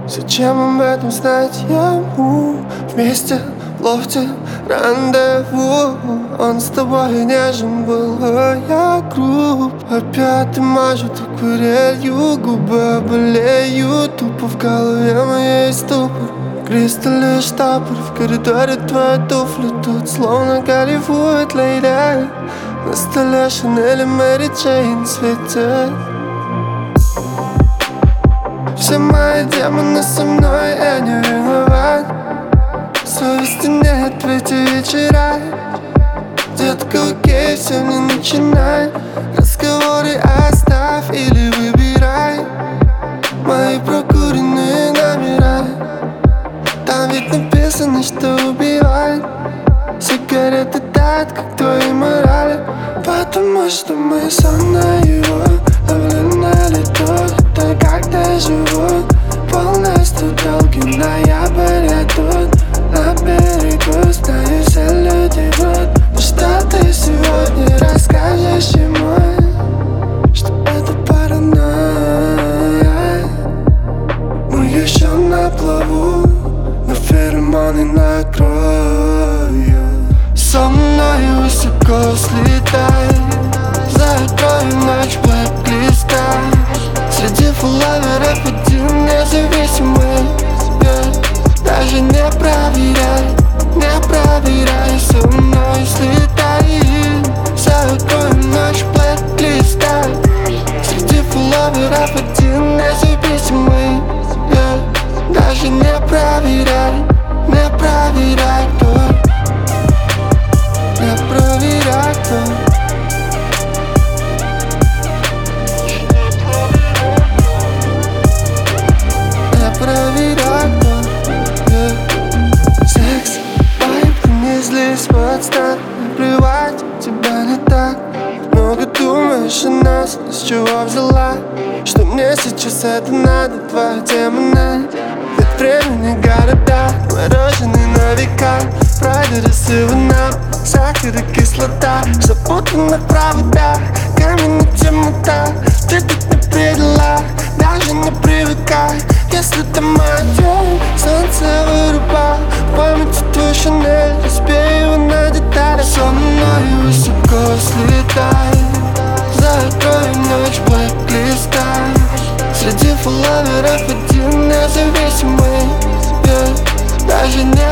Зачем об этом знать ему? Вместе в лофте рандеву. Он с тобой нежен был, а я груб. Опять ты мажут акварелью, губы болеют. Тупо в голове моей ступор. Кристаллы штопор, в коридоре твои туфли. Тут словно Голливуд, лейди. На столе Шанель и Мэри Джейн светят. Все мои демоны со мной, я не виноват. Совести нет в эти вечера. Детка, окей, все не начинай. Разговоры оставь или выбирай мои прокуренные номера. Там ведь написано, что убивает. Сигареты тают, как твои морали. Потому что мы сон на его ловлю на лету. Это когда живут полностью долгий ноябрь. Я тут на берегу, знаю, все люди врут. Но что ты сегодня расскажешь ему? Что это паранойя? Мы еще на плаву, но феромоны накроют. Со мной высоко слетай, закроем ночь блэк-листа. Среди фуллаверов один независимый, даже не проверяй, не проверяй. Со мной слетай, закроем ночь блэк-листа. Среди фуллаверов один независимый, даже не проверяй, не проверяй, кто. Не проверяй, кто. Секс, вайб, ты не злись, подстань. Плевать, тебя не так много думаешь о нас. С чего взяла, что мне сейчас это надо? Твои демоны, нет времени, города мороженые на века. Пройдет рассыпана, сахар и кислота. В запутанных проводах, каменная темнота. Ты тут не предала, даже не привыкай. Если ты моя тень, солнце вырубай. В памяти твой Шанель, разбей его на детали. Со мной высоко слетай, закроем ночь блэк-листа. Среди фуллаверов один независимый, даже не